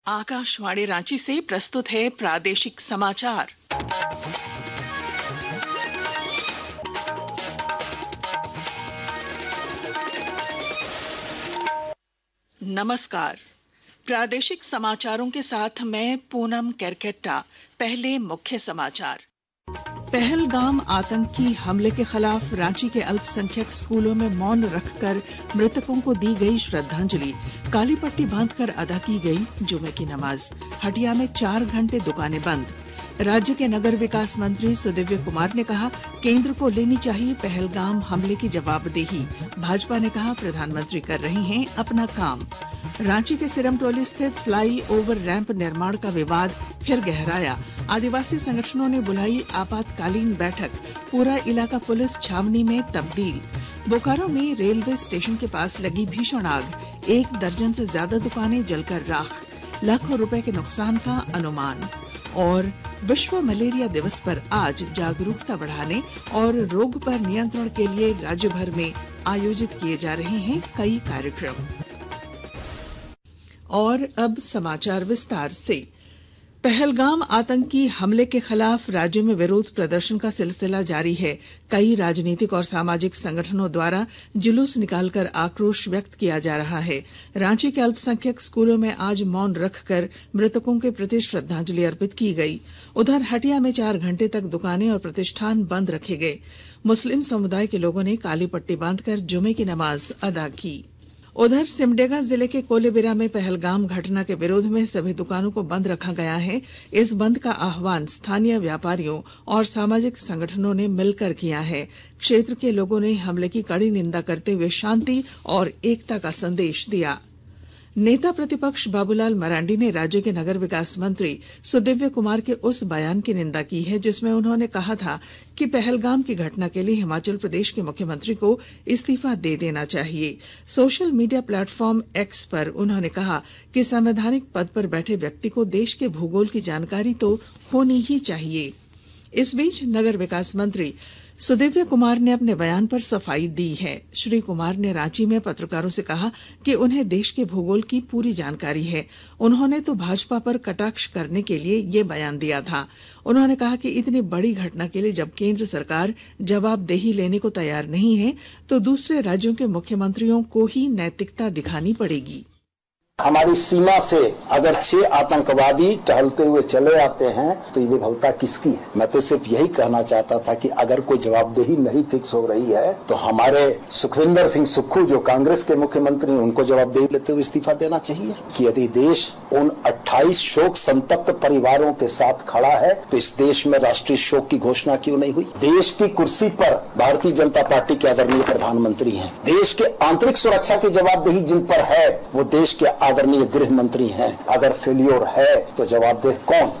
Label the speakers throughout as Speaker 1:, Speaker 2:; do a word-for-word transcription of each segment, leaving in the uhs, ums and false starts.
Speaker 1: आकाशवाणी रांची से प्रस्तुत है प्रादेशिक समाचार। नमस्कार, प्रादेशिक समाचारों के साथ मैं पूनम केरकेट्टा। पहले मुख्य समाचार। पहलगाम आतंकी हमले के खिलाफ रांची के अल्पसंख्यक स्कूलों में मौन रखकर मृतकों को दी गई श्रद्धांजलि। काली पट्टी बांधकर अदा की गई जुमे की नमाज। हटिया में चार घंटे दुकानें बंद। राज्य के नगर विकास मंत्री सुदिव्य कुमार ने कहा, केंद्र को लेनी चाहिए पहलगाम हमले की जवाबदेही। भाजपा ने कहा, प्रधानमंत्री कर रहे हैं अपना काम। रांची के सिरमटोली स्थित फ्लाई ओवर रैंप निर्माण का विवाद फिर गहराया। आदिवासी संगठनों ने बुलाई आपातकालीन बैठक। पूरा इलाका पुलिस छावनी में तब्दील। बोकारो में रेलवे स्टेशन के पास लगी भीषण आग। एक दर्जन से ज्यादा दुकानें जलकर राख। लाखों रुपए के नुकसान का अनुमान। और विश्व मलेरिया दिवस पर आज जागरूकता बढ़ाने और रोग पर नियंत्रण के लिए राज्य भर में आयोजित किए जा रहे हैं कई कार्यक्रम। और अब समाचार विस्तार से। पहलगाम आतंकी हमले के खिलाफ राज्य में विरोध प्रदर्शन का सिलसिला जारी है। कई राजनीतिक और सामाजिक संगठनों द्वारा जुलूस निकालकर आक्रोश व्यक्त किया जा रहा है। रांची के अल्पसंख्यक स्कूलों में आज मौन रखकर मृतकों के प्रति श्रद्धांजलि अर्पित की गई। उधर हटिया में चार घंटे तक दुकानें और प्रतिष्ठान बंद रखे गए। मुस्लिम समुदाय के लोगों ने काली पट्टी बांधकर जुमे की नमाज अदा की। उधर सिमडेगा जिले के कोलेबिरा में पहलगाम घटना के विरोध में सभी दुकानों को बंद रखा गया है। इस बंद का आह्वान स्थानीय व्यापारियों और सामाजिक संगठनों ने मिलकर किया है। क्षेत्र के लोगों ने हमले की कड़ी निंदा करते हुए शांति और एकता का संदेश दिया। नेता प्रतिपक्ष बाबूलाल मरांडी ने राज्य के नगर विकास मंत्री सुदिव्य कुमार के उस बयान की निंदा की है जिसमें उन्होंने कहा था कि पहलगाम की घटना के लिए हिमाचल प्रदेश के मुख्यमंत्री को इस्तीफा दे देना चाहिए। सोशल मीडिया प्लेटफॉर्म एक्स पर उन्होंने कहा कि संवैधानिक पद पर बैठे व्यक्ति को देश के भूगोल की जानकारी तो होनी ही चाहिए। इस बीच नगर विकास मंत्री सुदिव्य कुमार ने अपने बयान पर सफाई दी है। श्री कुमार ने रांची में पत्रकारों से कहा कि उन्हें देश के भूगोल की पूरी जानकारी है। उन्होंने तो भाजपा पर कटाक्ष करने के लिए ये बयान दिया था। उन्होंने कहा कि इतनी बड़ी घटना के लिए जब केंद्र सरकार जवाबदेही लेने को तैयार नहीं है तो दूसरे राज्यों के मुख्यमंत्रियों को ही नैतिकता दिखानी पड़ेगी।
Speaker 2: हमारी सीमा से अगर छह आतंकवादी टहलते हुए चले आते हैं तो ये विफलता किसकी है? मैं तो सिर्फ यही कहना चाहता था कि अगर कोई जवाबदेही नहीं फिक्स हो रही है तो हमारे सुखविंदर सिंह सुक्खू जो कांग्रेस के मुख्यमंत्री हैं उनको जवाबदेही लेते हुए इस्तीफा देना चाहिए कि यदि देश उन अट्ठाईस शोक संतप्त परिवारों के साथ खड़ा है तो इस देश में राष्ट्रीय शोक की घोषणा क्यों नहीं हुई? देश की कुर्सी पर भारतीय जनता पार्टी के आदरणीय प्रधानमंत्री हैं। देश के आंतरिक सुरक्षा की जवाबदेही जिन पर है वो देश के आदरणीय गृह मंत्री हैं। अगर फेल्योर है तो जवाबदेह कौन?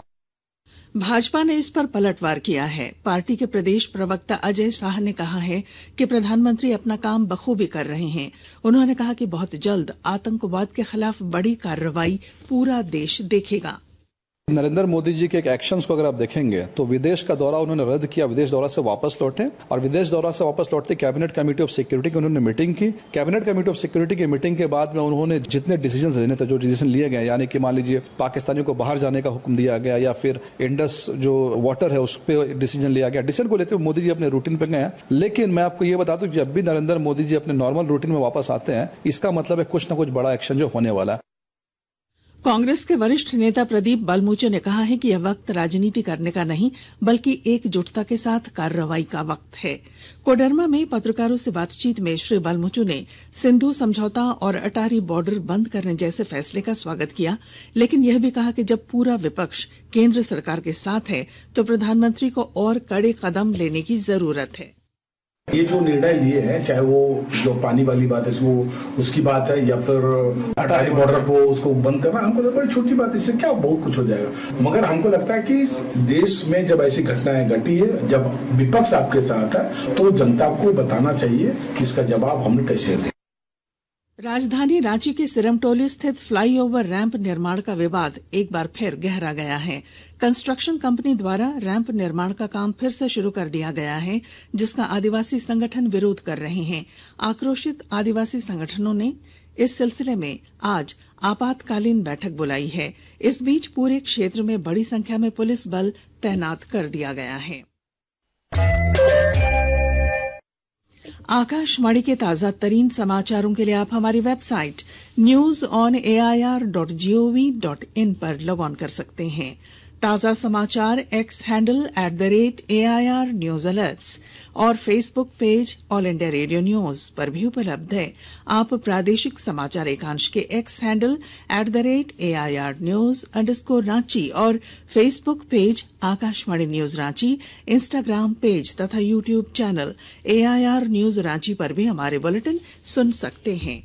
Speaker 1: भाजपा ने इस पर पलटवार किया है। पार्टी के प्रदेश प्रवक्ता अजय शाह ने कहा है कि प्रधानमंत्री अपना काम बखूबी कर रहे हैं। उन्होंने कहा कि बहुत जल्द आतंकवाद के खिलाफ बड़ी कार्रवाई पूरा देश देखेगा।
Speaker 3: नरेंद्र मोदी जी के एक एक्शंस को अगर आप देखेंगे तो विदेश का दौरा उन्होंने रद्द किया, विदेश दौरा से वापस लौटे और विदेश दौरा से वापस लौटते कैबिनेट कमेटी ऑफ सिक्योरिटी की उन्होंने मीटिंग की। कैबिनेट कमेटी ऑफ सिक्योरिटी की मीटिंग के बाद में उन्होंने जितने डिसीजन लेने थे, जो डिसीजन लिए गए, यानी कि मान लीजिए पाकिस्तानियों को बाहर जाने का हुक्म दिया गया या फिर इंडस जो वाटर है उस पर डिसीजन लिया गया। डिसीजन को लेते हुए मोदी जी अपने रूटीन पे गए। लेकिन मैं आपको ये बता दूं, जब भी नरेंद्र मोदी जी अपने नॉर्मल रूटीन में वापस आते हैं इसका मतलब है कुछ न कुछ बड़ा एक्शन जो होने वाला है।
Speaker 1: कांग्रेस के वरिष्ठ नेता प्रदीप बलमुचो ने कहा है कि यह वक्त राजनीति करने का नहीं बल्कि एकजुटता के साथ कार्रवाई का वक्त है। कोडरमा में पत्रकारों से बातचीत में श्री बलमुचो ने सिंधु समझौता और अटारी बॉर्डर बंद करने जैसे फैसले का स्वागत किया, लेकिन यह भी कहा कि जब पूरा विपक्ष केंद्र सरकार के साथ है तो प्रधानमंत्री को और कड़े कदम लेने की जरूरत है।
Speaker 4: ये जो निर्णय लिए हैं, चाहे वो जो पानी वाली बात है वो उसकी बात है या फिर अटारी बॉर्डर को उसको बंद करना, हमको तो बड़ी छोटी बात है, इससे क्या बहुत कुछ हो जाएगा। मगर हमको लगता है कि देश में जब ऐसी घटनाएं घटी है, जब विपक्ष आपके साथ है तो जनता को बताना चाहिए कि इसका जवाब हमने कैसे दें।
Speaker 1: राजधानी रांची के सिरमटोली स्थित फ्लाईओवर रैंप निर्माण का विवाद एक बार फिर गहरा गया है। कंस्ट्रक्शन कंपनी द्वारा रैंप निर्माण का काम फिर से शुरू कर दिया गया है, जिसका आदिवासी संगठन विरोध कर रहे हैं। आक्रोशित आदिवासी संगठनों ने इस सिलसिले में आज आपातकालीन बैठक बुलाई है। इस बीच पूरे क्षेत्र में बड़ी संख्या में पुलिस बल तैनात कर दिया गया है। आकाशवाणी के ताजा तरीन समाचारों के लिए आप हमारी website news on A I R dot G O V dot I पर लॉग ऑन कर सकते हैं। ताजा समाचार X handle at the rate A I R news alerts और Facebook page All India Radio news पर भी उपलब्ध है। आप प्रादेशिक समाचार एकांश के X handle at the rate A I R news underscore Ranchi और Facebook page Akashvani news Ranchi, Instagram page तथा YouTube channel A I R news Ranchi पर भी हमारे बुलेटिन सुन सकते हैं।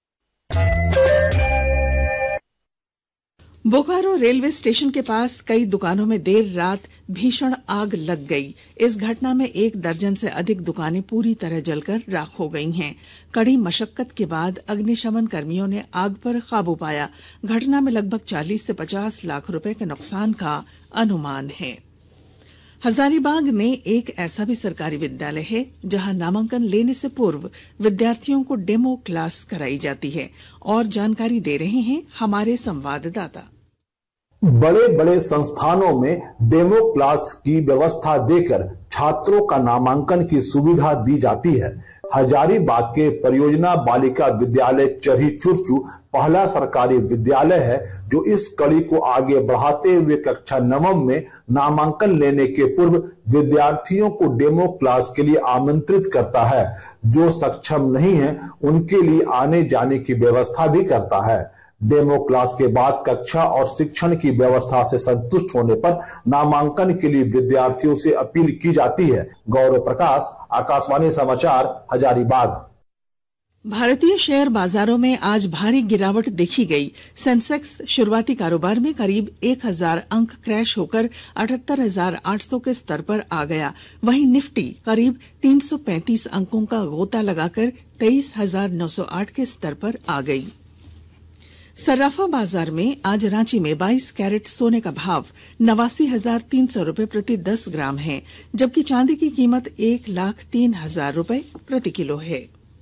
Speaker 1: बोकारो रेलवे स्टेशन के पास कई दुकानों में देर रात भीषण आग लग गई। इस घटना में एक दर्जन से अधिक दुकानें पूरी तरह जलकर राख हो गई हैं। कड़ी मशक्कत के बाद अग्निशमन कर्मियों ने आग पर काबू पाया। घटना में लगभग चालीस से पचास लाख रुपए के नुकसान का अनुमान है। हजारीबाग में एक ऐसा भी सरकारी विद्यालय है जहां नामांकन लेने से पूर्व विद्यार्थियों को डेमो क्लास कराई जाती है और जानकारी दे रहे हैं हमारे संवाददाता।
Speaker 5: बड़े बड़े संस्थानों में डेमो क्लास की व्यवस्था देकर छात्रों का नामांकन की सुविधा दी जाती है। हजारीबाग के परियोजना बालिका विद्यालय चरही चुरचू पहला सरकारी विद्यालय है जो इस कड़ी को आगे बढ़ाते हुए कक्षा नवम में नामांकन लेने के पूर्व विद्यार्थियों को डेमो क्लास के लिए आमंत्रित करता है। जो सक्षम नहीं है उनके लिए आने जाने की व्यवस्था भी करता है। डेमो क्लास के बाद कक्षा और शिक्षण की व्यवस्था से संतुष्ट होने पर नामांकन के लिए विद्यार्थियों से अपील की जाती है। गौरव प्रकाश, आकाशवाणी समाचार, हजारीबाग।
Speaker 1: भारतीय शेयर बाजारों में आज भारी गिरावट देखी गई। सेंसेक्स शुरुआती कारोबार में करीब एक हजार अंक क्रैश होकर अठहत्तर हजार आठ सौ के स्तर पर आ गया। वहीं निफ्टी करीब तीन सौ पैंतीस अंकों का गोता लगाकर तेईस हजार नौ सौ आठ के स्तर पर आ गई। सर्राफा बाजार में आज रांची में बाईस कैरेट सोने का भाव नवासी हजार तीन सौ रूपये प्रति दस ग्राम है, जबकि चांदी की कीमत एक लाख तीन हजार रूपये प्रति किलो है।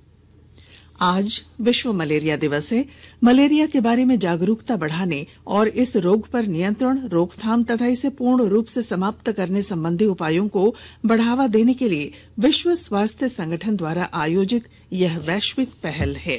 Speaker 1: आज विश्व मलेरिया दिवस है। मलेरिया के बारे में जागरूकता बढ़ाने और इस रोग पर नियंत्रण, रोकथाम तथा इसे पूर्ण रूप से समाप्त करने संबंधी उपायों को बढ़ावा देने के लिए विश्व स्वास्थ्य संगठन द्वारा आयोजित यह वैश्विक पहल है।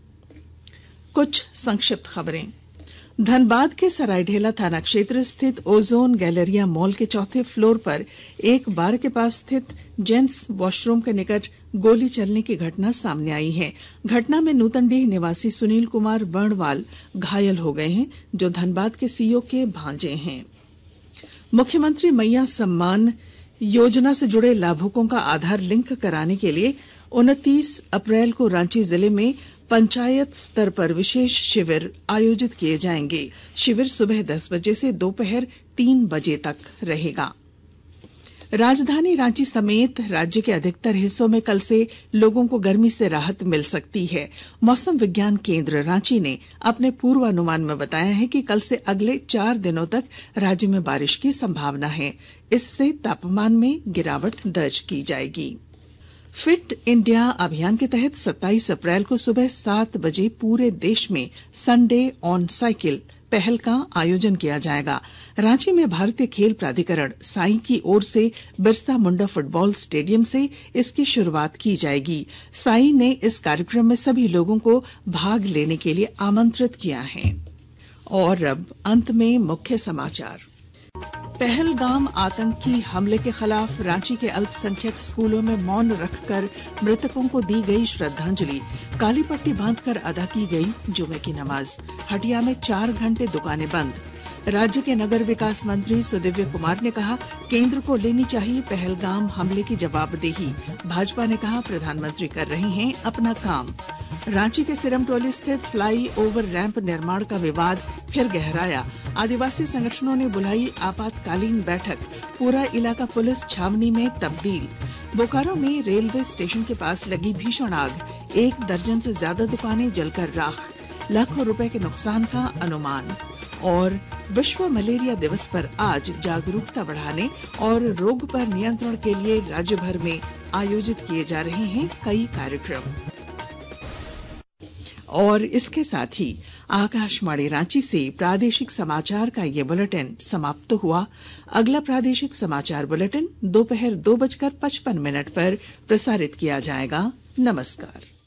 Speaker 1: कुछ संक्षिप्त खबरें। धनबाद के सरायढेला थाना क्षेत्र स्थित ओजोन गैलेरिया मॉल के चौथे फ्लोर पर एक बार के पास स्थित जेंट्स वॉशरूम के निकट गोली चलने की घटना सामने आई है। घटना में नूतनडीह निवासी सुनील कुमार वर्णवाल घायल हो गए हैं, जो धनबाद के सीईओ के भांजे हैं। मुख्यमंत्री मैया सम्मान योजना से जुड़े लाभुकों का आधार लिंक कराने के लिए उनतीस अप्रैल को रांची जिले में पंचायत स्तर पर विशेष शिविर आयोजित किए जाएंगे। शिविर सुबह दस बजे से दोपहर तीन बजे तक रहेगा। राजधानी रांची समेत राज्य के अधिकतर हिस्सों में कल से लोगों को गर्मी से राहत मिल सकती है। मौसम विज्ञान केंद्र रांची ने अपने पूर्वानुमान में बताया है कि कल से अगले चार दिनों तक राज्य में बारिश की संभावना है। इससे तापमान में गिरावट दर्ज की जाएगी। फिट इंडिया अभियान के तहत सत्ताईस अप्रैल को सुबह सात बजे पूरे देश में संडे ऑन साइकिल पहल का आयोजन किया जाएगा। रांची में भारतीय खेल प्राधिकरण साई की ओर से बिरसा मुंडा फुटबॉल स्टेडियम से इसकी शुरुआत की जाएगी। साई ने इस कार्यक्रम में सभी लोगों को भाग लेने के लिए आमंत्रित किया है। और अब अंत में मुख्य समाचार। पहलगाम आतंकी हमले के खिलाफ रांची के अल्पसंख्यक स्कूलों में मौन रखकर मृतकों को दी गई श्रद्धांजलि। काली पट्टी बांधकर अदा की गई जुमे की नमाज। हटिया में चार घंटे दुकानें बंद। राज्य के नगर विकास मंत्री सुदिव्य कुमार ने कहा, केंद्र को लेनी चाहिए पहलगाम हमले की जवाबदेही। भाजपा ने कहा, प्रधानमंत्री कर रहे हैं अपना काम। रांची के सिरमटोली स्थित फ्लाई ओवर रैंप निर्माण का विवाद फिर गहराया। आदिवासी संगठनों ने बुलाई आपातकालीन बैठक। पूरा इलाका पुलिस छावनी में तब्दील। बोकारो में रेलवे स्टेशन के पास लगी भीषण आग। एक दर्जन से ज्यादा दुकानें जलकर राख। लाखों रुपए के नुकसान का अनुमान। और विश्व मलेरिया दिवस पर आज जागरूकता बढ़ाने और रोग पर नियंत्रण के लिए राज्य भर में आयोजित किए जा रहे हैं कई कार्यक्रम। और इसके साथ ही आकाशवाणी रांची से प्रादेशिक समाचार का ये बुलेटिन समाप्त हुआ। अगला प्रादेशिक समाचार बुलेटिन दोपहर दो बजकर पचपन मिनट पर प्रसारित किया जाएगा। नमस्कार।